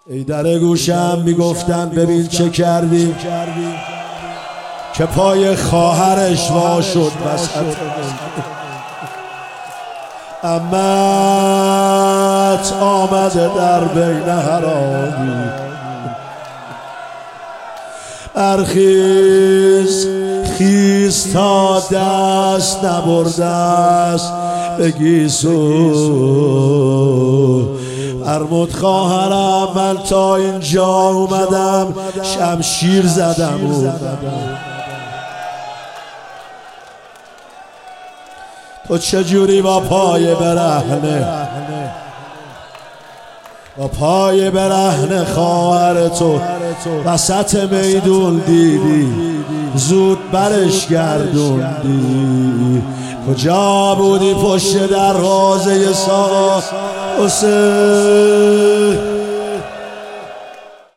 ای در گوشم میگفتن ببین چه کردی که پای خواهرش وا شد وسط عمت آمده در بین حرامی ارخیز خیز تا دست نبرده است بگیسو ارمود خواهرم من تا اینجا اومدم شمشیر زدم تو چجوری با پای برهنه خواهر تو وسط میدون دیدی زود برش گردوندی کجا بودی پشت دروازه ساقا حسین